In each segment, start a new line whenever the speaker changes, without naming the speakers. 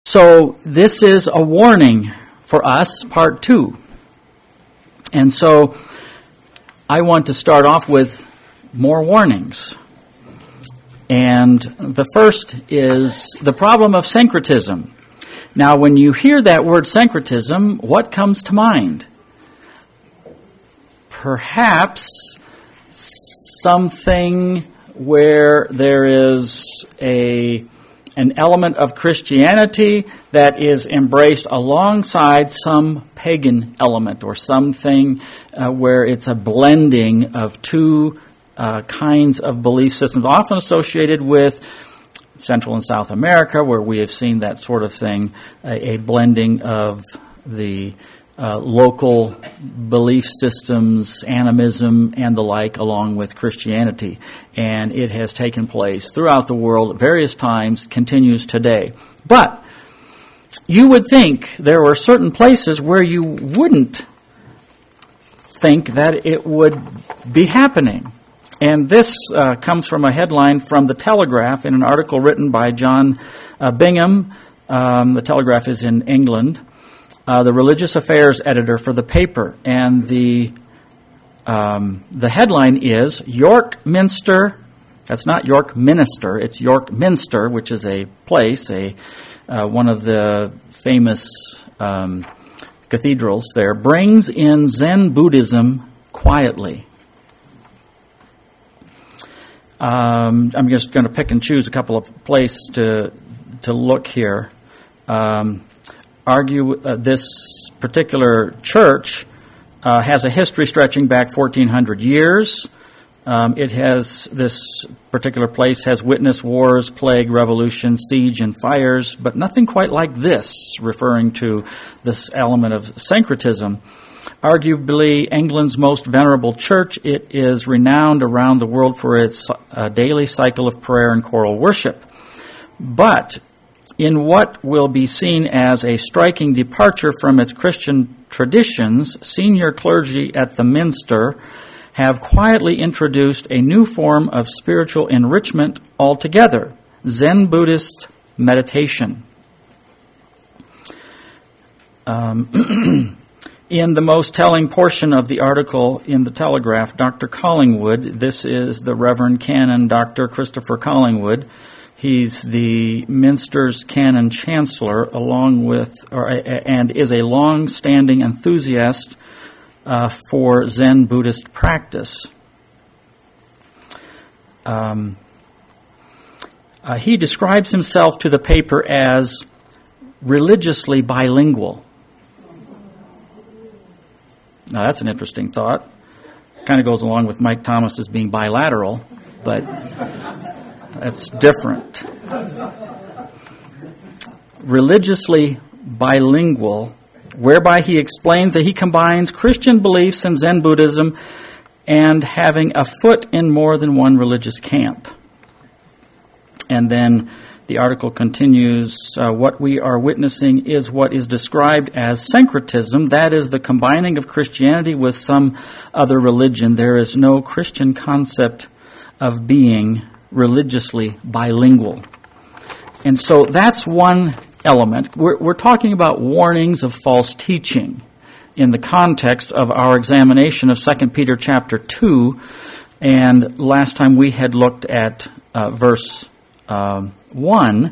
So this is a warning for us, part 2. And so I want to start off with more warnings. And the first is the problem of syncretism. Now, when you hear that word syncretism, what comes to mind? Perhaps something where there is an element of Christianity that is embraced alongside some pagan element, or something where it's a blending of two kinds of belief systems, often associated with Central and South America, where we have seen that sort of thing, a blending of the local belief systems, animism, and the like, along with Christianity. And it has taken place throughout the world at various times, continues today. But you would think there were certain places where you wouldn't think that it would be happening. And this comes from a headline from The Telegraph in an article written by John Bingham. The Telegraph is in England. The religious affairs editor for the paper, and the headline is York Minster. That's not York Minster; it's York Minster, which is a place, one of the famous cathedrals there. Brings in Zen Buddhism quietly. I'm just going to pick and choose a couple of places to look here. This particular church has a history stretching back 1,400 years. This particular place has witnessed wars, plague, revolution, siege, and fires, but nothing quite like this, referring to this element of syncretism. Arguably England's most venerable church, it is renowned around the world for its daily cycle of prayer and choral worship. But in what will be seen as a striking departure from its Christian traditions, senior clergy at the Minster have quietly introduced a new form of spiritual enrichment altogether, Zen Buddhist meditation. In the most telling portion of the article in the Telegraph, Dr. Collingwood, this is the Reverend Canon Dr. Christopher Collingwood. He's the Minster's Canon Chancellor, and is a long-standing enthusiast for Zen Buddhist practice. He describes himself to the paper as religiously bilingual. Now, that's an interesting thought. Kind of goes along with Mike Thomas as being bilateral, but that's different. Religiously bilingual, whereby he explains that he combines Christian beliefs and Zen Buddhism and having a foot in more than one religious camp. And then the article continues, what we are witnessing is what is described as syncretism, that is the combining of Christianity with some other religion. There is no Christian concept of being religiously bilingual. And so that's one element. We're talking about warnings of false teaching in the context of our examination of 2 Peter chapter 2, and last time we had looked at verse 1,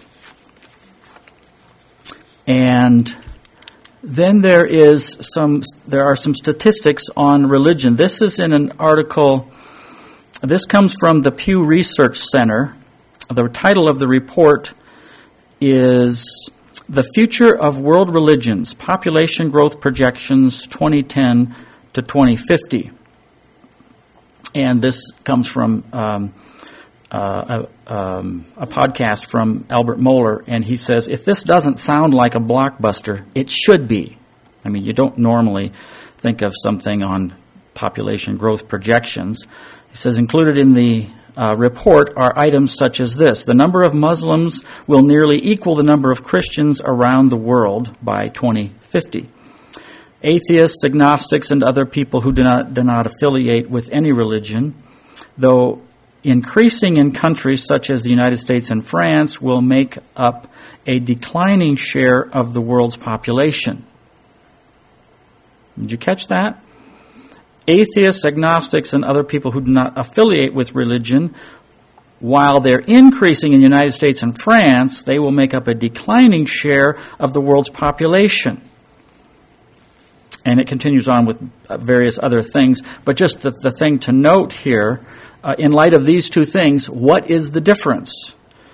and then there are some statistics on religion. This is in an article. This comes from the Pew Research Center. The title of the report is The Future of World Religions, Population Growth Projections 2010 to 2050. And this comes from a podcast from Albert Mohler, and he says, if this doesn't sound like a blockbuster, it should be. I mean, you don't normally think of something on population growth projections. He says, included in the report are items such as this. The number of Muslims will nearly equal the number of Christians around the world by 2050. Atheists, agnostics, and other people who do not affiliate with any religion, though increasing in countries such as the United States and France, will make up a declining share of the world's population. Did you catch that? Atheists, agnostics, and other people who do not affiliate with religion, while they're increasing in the United States and France, they will make up a declining share of the world's population. And it continues on with various other things. But just the thing to note here, in light of these two things, what is the difference?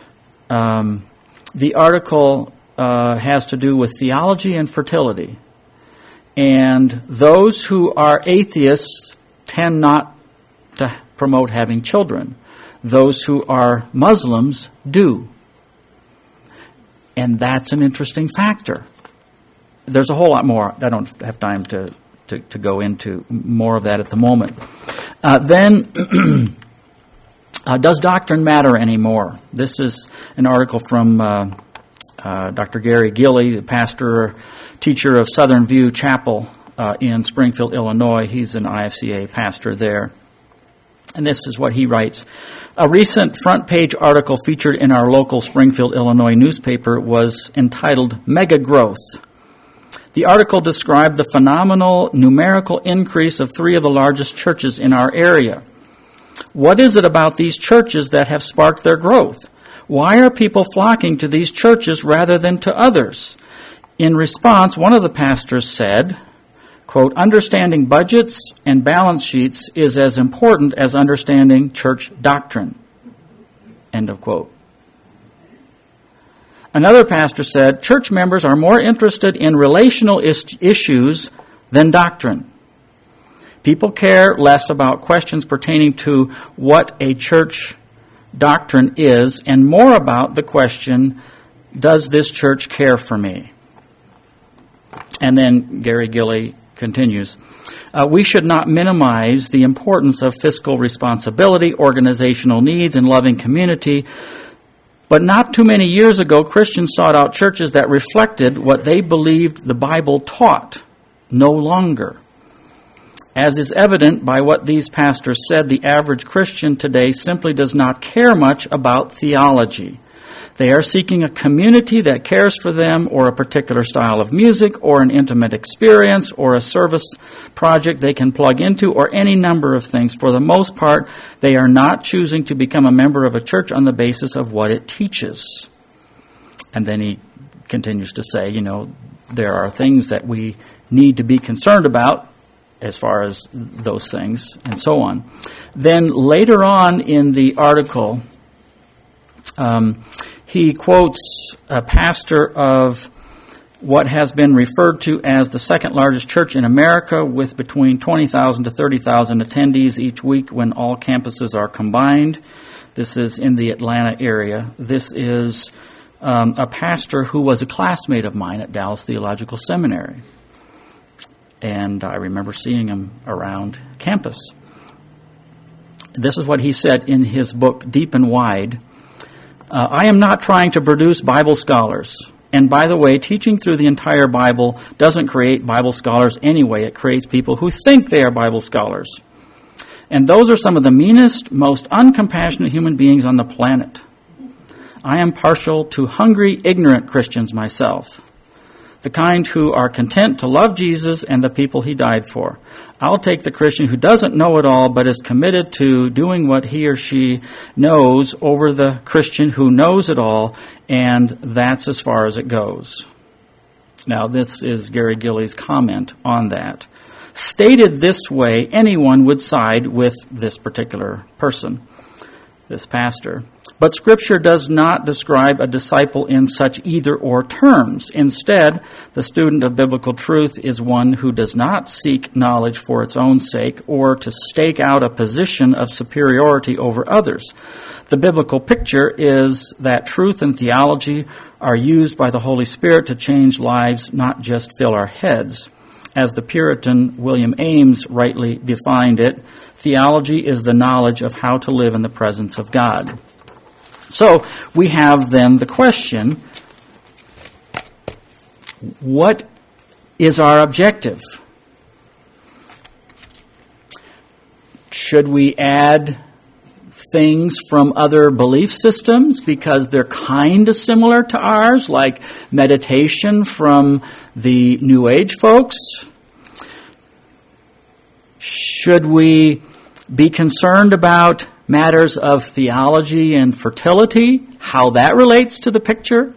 The article has to do with theology and fertility. And those who are atheists tend not to promote having children. Those who are Muslims do. And that's an interesting factor. There's a whole lot more. I don't have time to go into more of that at the moment. Then, does doctrine matter anymore? This is an article from Dr. Gary Gilley, the teacher of Southern View Chapel in Springfield, Illinois. He's an IFCA pastor there. And this is what he writes. A recent front-page article featured in our local Springfield, Illinois newspaper was entitled Mega Growth. The article described the phenomenal numerical increase of 3 of the largest churches in our area. What is it about these churches that have sparked their growth? Why are people flocking to these churches rather than to others? In response, one of the pastors said, quote, understanding budgets and balance sheets is as important as understanding church doctrine, end of quote. Another pastor said, church members are more interested in relational issues than doctrine. People care less about questions pertaining to what a church doctrine is and more about the question, does this church care for me? And then Gary Gilley continues, we should not minimize the importance of fiscal responsibility, organizational needs, and loving community. But not too many years ago, Christians sought out churches that reflected what they believed the Bible taught. No longer. As is evident by what these pastors said, the average Christian today simply does not care much about theology. They are seeking a community that cares for them, or a particular style of music, or an intimate experience, or a service project they can plug into, or any number of things. For the most part, they are not choosing to become a member of a church on the basis of what it teaches. And then he continues to say, there are things that we need to be concerned about as far as those things, and so on. Then later on in the article, he quotes a pastor of what has been referred to as the second largest church in America, with between 20,000 to 30,000 attendees each week when all campuses are combined. This is in the Atlanta area. This is a pastor who was a classmate of mine at Dallas Theological Seminary. And I remember seeing him around campus. This is what he said in his book, Deep and Wide. I am not trying to produce Bible scholars. And by the way, teaching through the entire Bible doesn't create Bible scholars anyway. It creates people who think they are Bible scholars. And those are some of the meanest, most uncompassionate human beings on the planet. I am partial to hungry, ignorant Christians myself. The kind who are content to love Jesus and the people he died for. I'll take the Christian who doesn't know it all but is committed to doing what he or she knows over the Christian who knows it all, and that's as far as it goes. Now, this is Gary Gilley's comment on that. Stated this way, anyone would side with this particular person, this pastor. But Scripture does not describe a disciple in such either-or terms. Instead, the student of biblical truth is one who does not seek knowledge for its own sake or to stake out a position of superiority over others. The biblical picture is that truth and theology are used by the Holy Spirit to change lives, not just fill our heads. As the Puritan William Ames rightly defined it, theology is the knowledge of how to live in the presence of God. So we have then the question, what is our objective? Should we add things from other belief systems because they're kind of similar to ours, like meditation from the New Age folks? Should we be concerned about matters of theology and fertility, how that relates to the picture?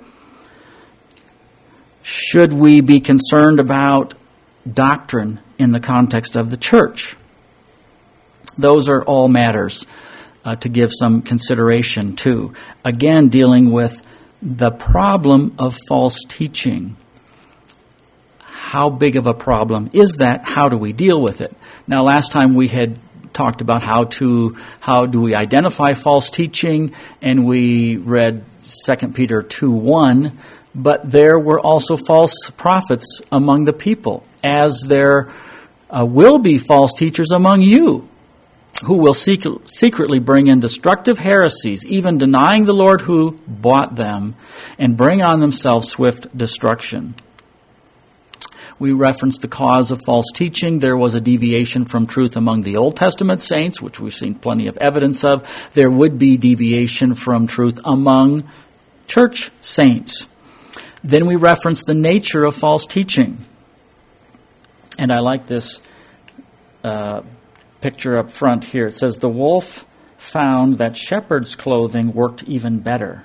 Should we be concerned about doctrine in the context of the church? Those are all matters to give some consideration to. Again, dealing with the problem of false teaching. How big of a problem is that? How do we deal with it? Now, last time we had talked about how do we identify false teaching, and we read 2 Peter 2:1, but there were also false prophets among the people, as there will be false teachers among you, who will secretly bring in destructive heresies, even denying the Lord who bought them, and bring on themselves swift destruction. We referenced the cause of false teaching. There was a deviation from truth among the Old Testament saints, which we've seen plenty of evidence of. There would be deviation from truth among church saints. Then we referenced the nature of false teaching. And I like this picture up front here. It says, the wolf found that shepherd's clothing worked even better.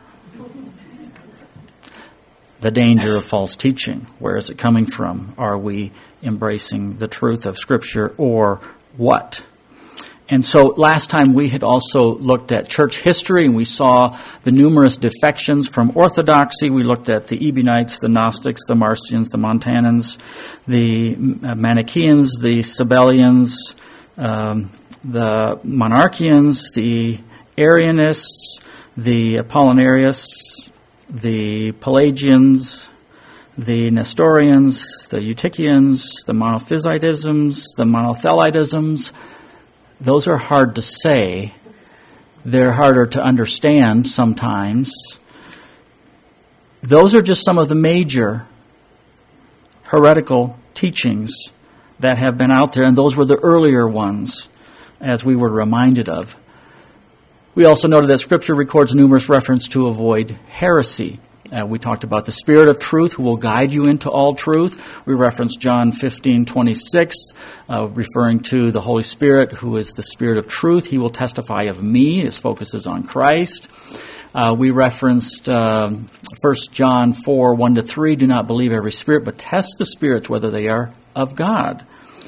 The danger of false teaching. Where is it coming from? Are we embracing the truth of Scripture or what? And so last time we had also looked at church history, and we saw the numerous defections from orthodoxy. We looked at the Ebionites, the Gnostics, the Marcions, the Montanans, the Manichaeans, the Sabellians, the Monarchians, the Arianists, the Apollinarists, the Pelagians, the Nestorians, the Eutychians, the Monophysitisms, the Monothelitisms. Those are hard to say. They're harder to understand sometimes. Those are just some of the major heretical teachings that have been out there, and those were the earlier ones, as we were reminded of. We also noted that Scripture records numerous references to avoid heresy. We talked about the Spirit of truth who will guide you into all truth. We referenced John 15:26, referring to the Holy Spirit who is the Spirit of truth. He will testify of me. His focus is on Christ. We referenced 1 John 4:1-3, do not believe every spirit, but test the spirits whether they are of God.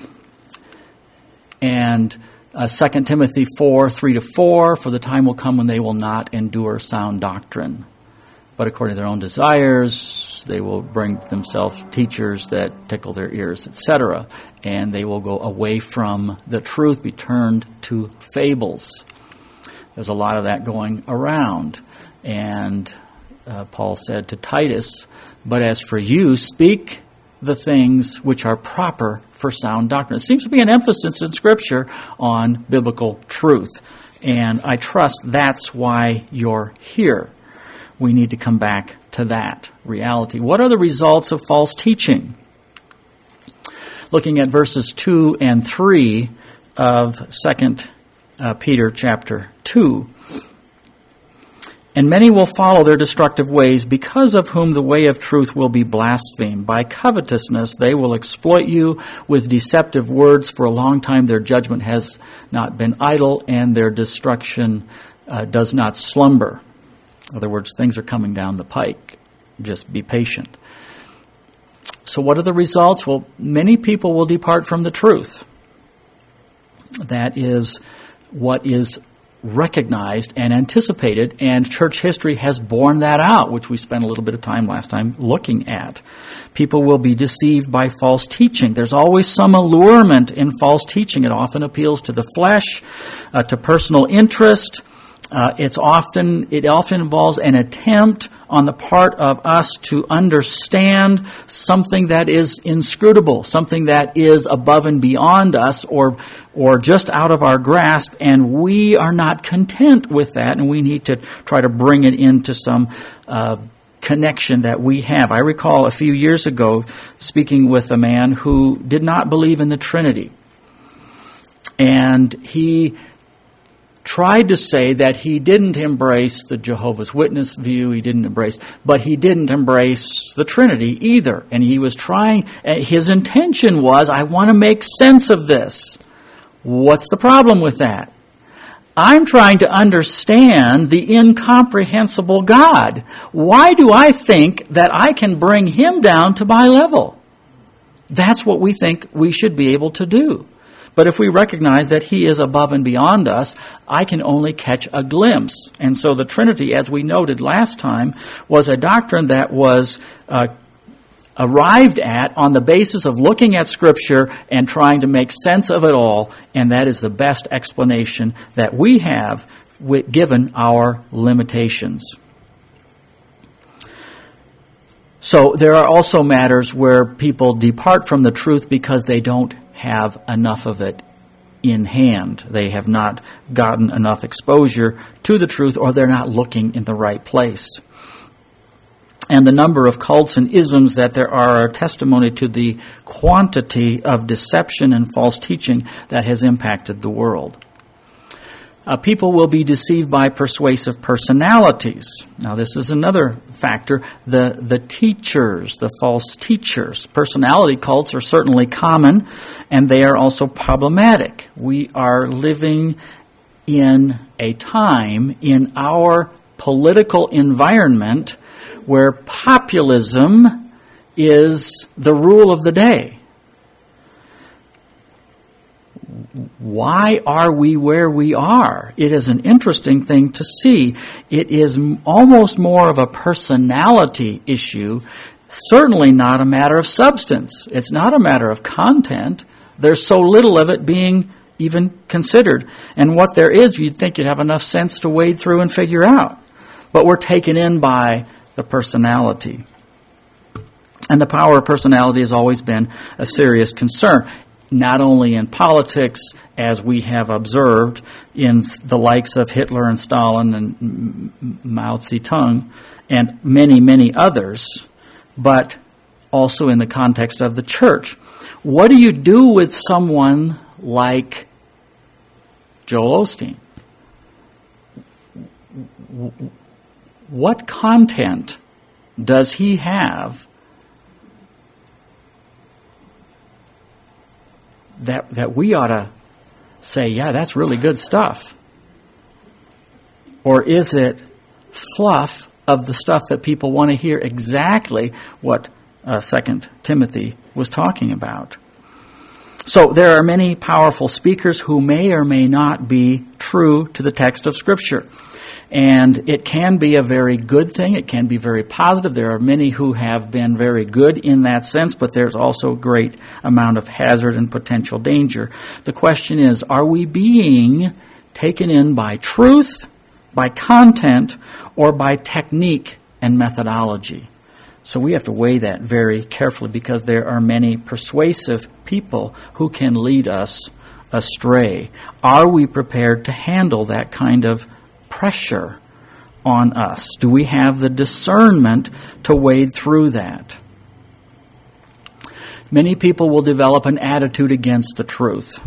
And 2 Timothy 4:3-4, for the time will come when they will not endure sound doctrine, but according to their own desires, they will bring themselves teachers that tickle their ears, etc. And they will go away from the truth, be turned to fables. There's a lot of that going around. And Paul said to Titus, but as for you, speak the things which are proper for sound doctrine. It seems to be an emphasis in Scripture on biblical truth. And I trust that's why you're here. We need to come back to that reality. What are the results of false teaching? Looking at verses 2 and 3 of 2 Peter chapter 2. And many will follow their destructive ways, because of whom the way of truth will be blasphemed. By covetousness they will exploit you with deceptive words. For a long time their judgment has not been idle, and their destruction does not slumber. In other words, things are coming down the pike. Just be patient. So what are the results? Well, many people will depart from the truth. That is what is recognized and anticipated, and church history has borne that out, which we spent a little bit of time last time looking at. People will be deceived by false teaching. There's always some allurement in false teaching. It often appeals to the flesh, to personal interest. It often involves an attempt on the part of us to understand something that is inscrutable, something that is above and beyond us, or just out of our grasp, and we are not content with that, and we need to try to bring it into some connection that we have. I recall a few years ago speaking with a man who did not believe in the Trinity, and he tried to say that he didn't embrace the Jehovah's Witness view, but he didn't embrace the Trinity either. And he was his intention was, I want to make sense of this. What's the problem with that? I'm trying to understand the incomprehensible God. Why do I think that I can bring him down to my level? That's what we think we should be able to do. But if we recognize that he is above and beyond us, I can only catch a glimpse. And so the Trinity, as we noted last time, was a doctrine that was arrived at on the basis of looking at Scripture and trying to make sense of it all, and that is the best explanation that we have given our limitations. So there are also matters where people depart from the truth because they don't have enough of it in hand. They have not gotten enough exposure to the truth, or they're not looking in the right place. And the number of cults and isms that there are testimony to the quantity of deception and false teaching that has impacted the world. People will be deceived by persuasive personalities. Now, this is another factor. The teachers, the false teachers. Personality cults are certainly common, and they are also problematic. We are living in a time in our political environment where populism is the rule of the day. Why are we where we are? It is an interesting thing to see. It is almost more of a personality issue, certainly not a matter of substance. It's not a matter of content. There's so little of it being even considered. And what there is, you'd think you'd have enough sense to wade through and figure out. But we're taken in by the personality. And the power of personality has always been a serious concern, not only in politics, as we have observed in the likes of Hitler and Stalin and Mao Zedong and many, many others, but also in the context of the church. What do you do with someone like Joel Osteen? What content does he have that we ought to say, yeah, that's really good stuff? Or is it fluff of the stuff that people want to hear exactly what 2 Timothy was talking about? So there are many powerful speakers who may or may not be true to the text of Scripture. And it can be a very good thing. It can be very positive. There are many who have been very good in that sense, but there's also a great amount of hazard and potential danger. The question is, are we being taken in by truth, by content, or by technique and methodology? So we have to weigh that very carefully, because there are many persuasive people who can lead us astray. Are we prepared to handle that kind of pressure on us? Do we have the discernment to wade through that? Many people will develop an attitude against the truth.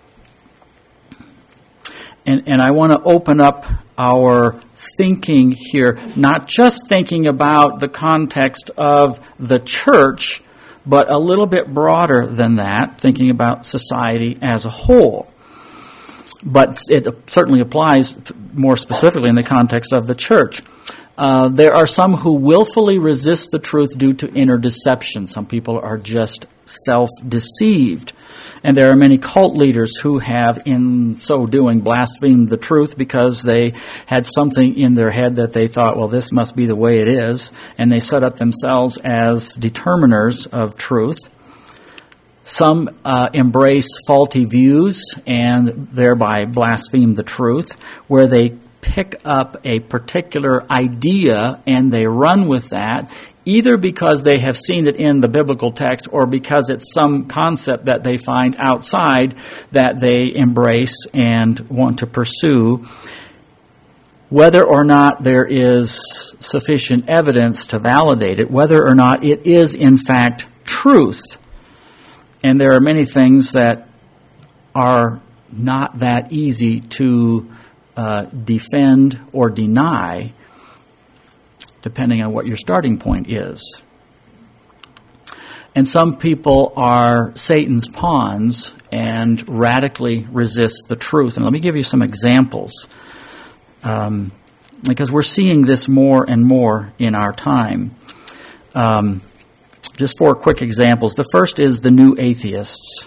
And I want to open up our thinking here, not just thinking about the context of the church, but a little bit broader than that, thinking about society as a whole. But it certainly applies more specifically in the context of the church. There are some who willfully resist the truth due to inner deception. Some people are just self-deceived. And there are many cult leaders who have, in so doing, blasphemed the truth because they had something in their head that they thought, well, this must be the way it is. And they set up themselves as determiners of truth. Some embrace faulty views and thereby blaspheme the truth, where they pick up a particular idea and they run with that, either because they have seen it in the biblical text or because it's some concept that they find outside that they embrace and want to pursue. Whether or not there is sufficient evidence to validate it, whether or not it is in fact truth. And there are many things that are not that easy to defend or deny, depending on what your starting point is. And some people are Satan's pawns and radically resist the truth. And let me give you some examples, because we're seeing this more and more in our time. Just 4 quick examples. The first is the new atheists.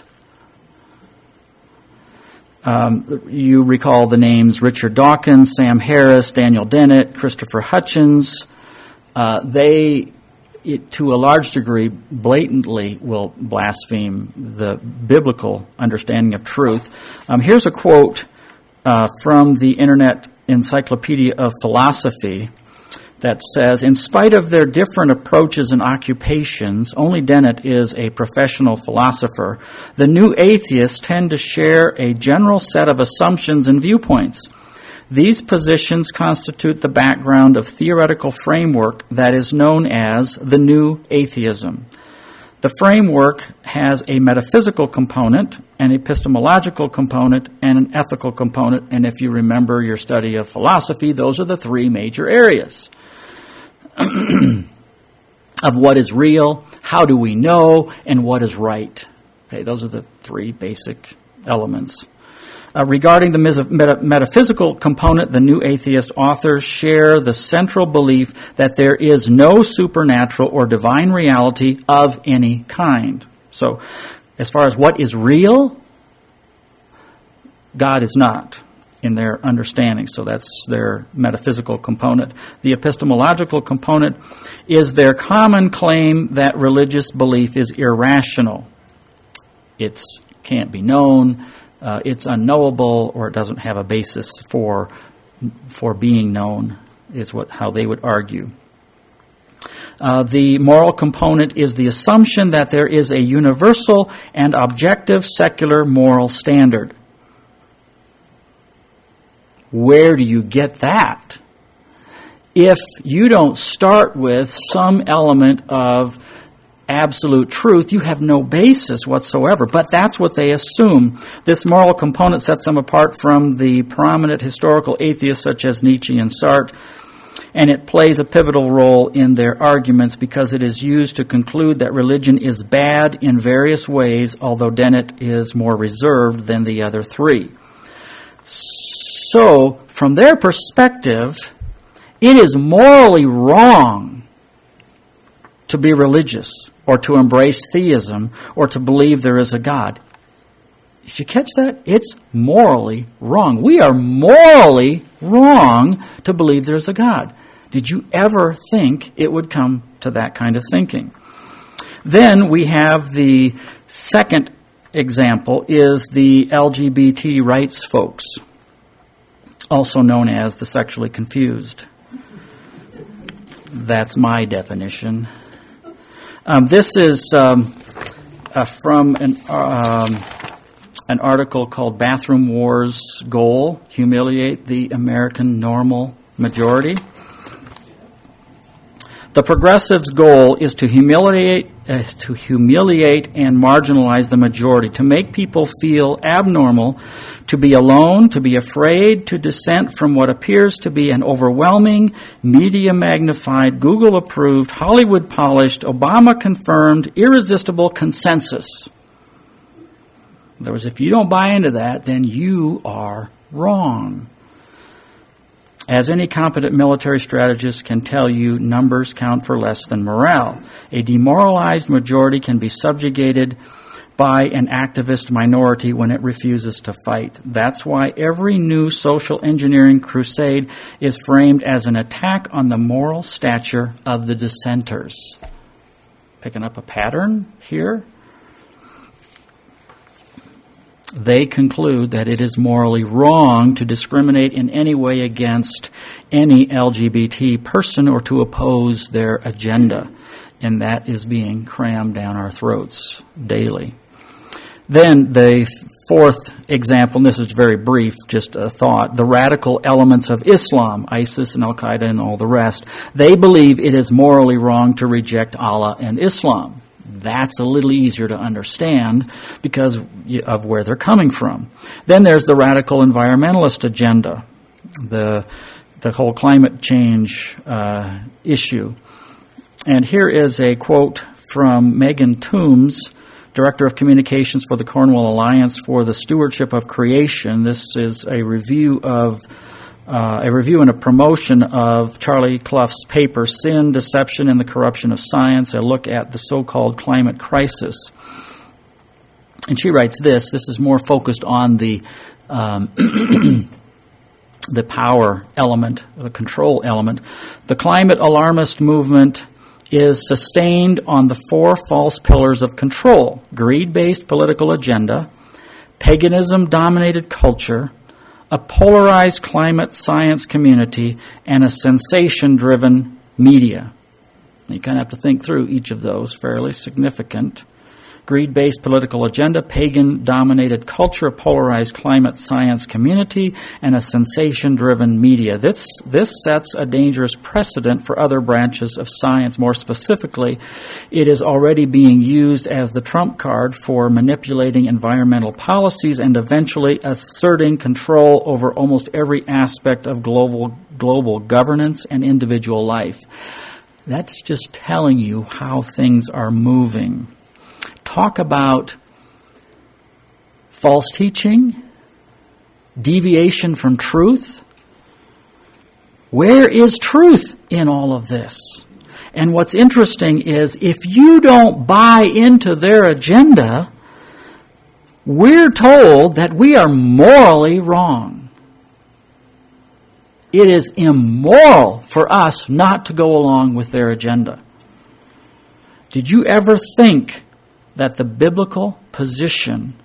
You recall the names Richard Dawkins, Sam Harris, Daniel Dennett, Christopher Hitchens. They, to a large degree, blatantly will blaspheme the biblical understanding of truth. Here's a quote from the Internet Encyclopedia of Philosophy that says, in spite of their different approaches and occupations, only Dennett is a professional philosopher. The new atheists tend to share a general set of assumptions and viewpoints. These positions constitute the background of theoretical framework that is known as the new atheism. The framework has a metaphysical component, an epistemological component, and an ethical component. And if you remember your study of philosophy, those are the 3 major areas of what is real, how do we know, and what is right. Okay, those are the 3 basic elements. Regarding the metaphysical component, the new atheist authors share the central belief that there is no supernatural or divine reality of any kind. So, as far as what is real, God is not in their understanding. So that's their metaphysical component. The epistemological component is their common claim that religious belief is irrational. It can't be known. It's unknowable, or it doesn't have a basis for being known, is how they would argue. The moral component is the assumption that there is a universal and objective secular moral standard. Where do you get that? If you don't start with some element of absolute truth, you have no basis whatsoever. But that's what they assume. This moral component sets them apart from the prominent historical atheists such as Nietzsche and Sartre, and it plays a pivotal role in their arguments because it is used to conclude that religion is bad in various ways, although Dennett is more reserved than the other 3. So, from their perspective, it is morally wrong to be religious, or to embrace theism, or to believe there is a God. Did you catch that? It's morally wrong. We are morally wrong to believe there is a God. Did you ever think it would come to that kind of thinking? Then we have the second example is the LGBT rights folks, also known as the sexually confused. That's my definition. This is from an article called Bathroom Wars Goal, Humiliate the American Normal Majority. The progressives' goal is to humiliate and marginalize the majority, to make people feel abnormal, to be alone, to be afraid, to dissent from what appears to be an overwhelming, media-magnified, Google-approved, Hollywood-polished, Obama-confirmed, irresistible consensus. In other words, if you don't buy into that, then you are wrong. As any competent military strategist can tell you, numbers count for less than morale. A demoralized majority can be subjugated by an activist minority when it refuses to fight. That's why every new social engineering crusade is framed as an attack on the moral stature of the dissenters. Picking up a pattern here? They conclude that it is morally wrong to discriminate in any way against any LGBT person or to oppose their agenda. And that is being crammed down our throats daily. Then the fourth example, and this is very brief, just a thought, the radical elements of Islam, ISIS and Al-Qaeda and all the rest, they believe it is morally wrong to reject Allah and Islam. That's a little easier to understand because of where they're coming from. Then there's the radical environmentalist agenda. the whole climate change issue. And here is a quote from Megan Toombs, Director of Communications for the Cornwall Alliance for the Stewardship of Creation. This is a review and a promotion of Charlie Clough's paper, Sin, Deception, and the Corruption of Science, a look at the so-called climate crisis. And she writes this is more focused on the the power element, the control element. The climate alarmist movement is sustained on the four false pillars of control: greed-based political agenda, paganism-dominated culture, a polarized climate science community, and a sensation-driven media. You kind of have to think through each of those, fairly significant. Greed-based political agenda, pagan-dominated culture, a polarized climate science community, and a sensation-driven media. This sets a dangerous precedent for other branches of science. More specifically, it is already being used as the trump card for manipulating environmental policies and eventually asserting control over almost every aspect of global governance and individual life. That's just telling you how things are moving. Talk about false teaching, deviation from truth. Where is truth in all of this? And what's interesting is if you don't buy into their agenda, we're told that we are morally wrong. It is immoral for us not to go along with their agenda. Did you ever think that the biblical position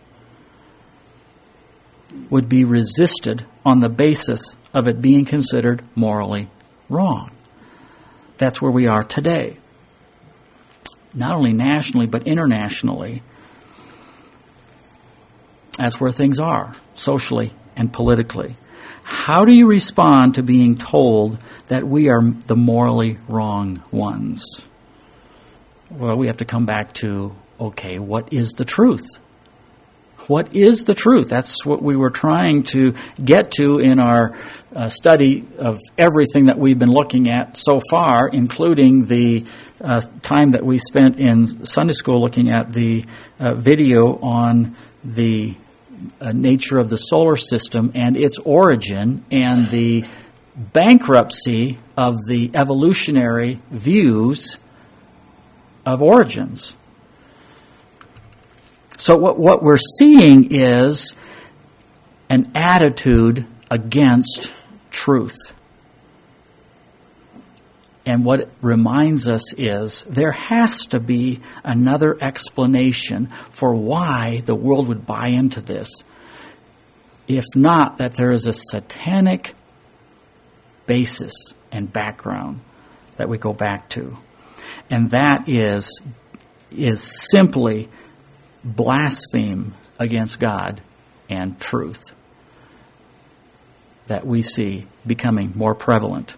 would be resisted on the basis of it being considered morally wrong? That's where we are today. Not only nationally, but internationally. That's where things are, socially and politically. How do you respond to being told that we are the morally wrong ones? Well, we have to come back to, okay, what is the truth? What is the truth? That's what we were trying to get to in our study of everything that we've been looking at so far, including the time that we spent in Sunday school looking at the video on the nature of the solar system and its origin and the bankruptcy of the evolutionary views of origins. So what we're seeing is an attitude against truth. And what it reminds us is there has to be another explanation for why the world would buy into this. If not, that there is a satanic basis and background that we go back to. And that is simply blaspheme against God and truth that we see becoming more prevalent.